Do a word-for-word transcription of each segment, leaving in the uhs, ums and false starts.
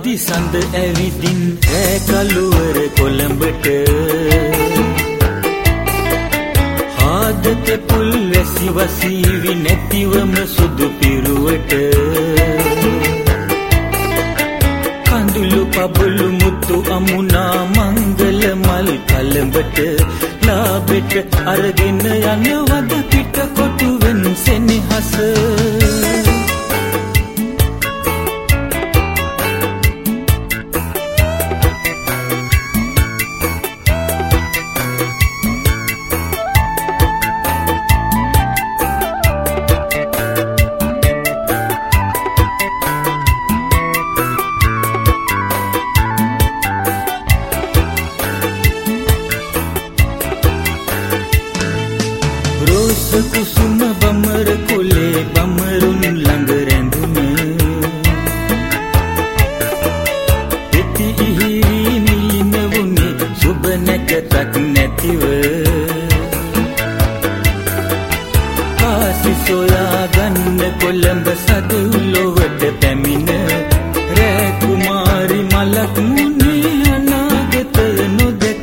දෙද්දි සඳ ඇවිදින් රෑ කළුවර කොළඹට ආදත පුල් වැසි වසීවි නැතිවම සුදු පිරුවට කඳුළු පබළු මුතු අමුණා මංගල මල් කලඹට ලාබෙට අරගෙන යනවද පිට කොටුවෙන් සෙනෙහස කුසුම බමර කුලේ බමරුන් ළඟ රැඳුන පිටි ඉහිරි මීන වුනේ සුබ නැකතක් නැතිව කාසි සොයා ගන්න කොළඹ සදුලොවට පැමිණ රෑ කුමාරි මලක් මුනේ අනාගතය නොදැක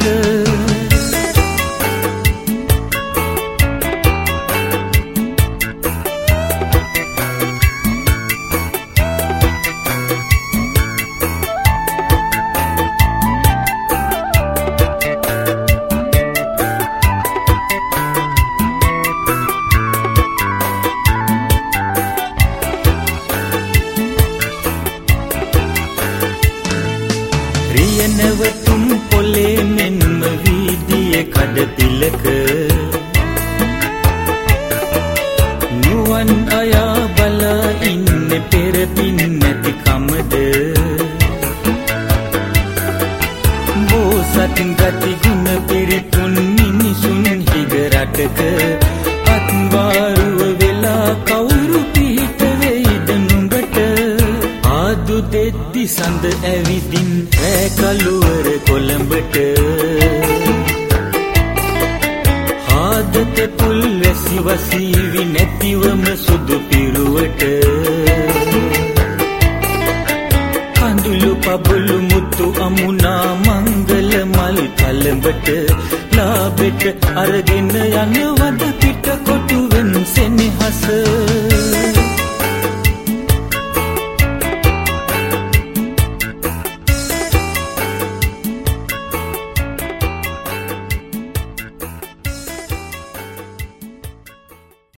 නැවතුම් පොලේ මෙන්ම වීදියේ කඩපිලක නුවන් අයා බලා ඉන්නේ පෙරපින් නැති කමද බෝසත් ගති ගුණ පිරිපුන් මිනිසුන් හිග රටක අත්වාරුව වෙලා කවුරු පිට වෙයිද නුඹට ආදු දෙද්දි සඳ ඇවිදින් රෑ කළුවර කොළඹට ආදත පුල් වැසි වසීවි නැතිවම සුදු පිරුවට කඳුළු පබළු මුතු අමුණා මංගල මල් කලඹට ලාබෙට අරගෙන යනවද පිට කොටුවෙන් සෙනෙහස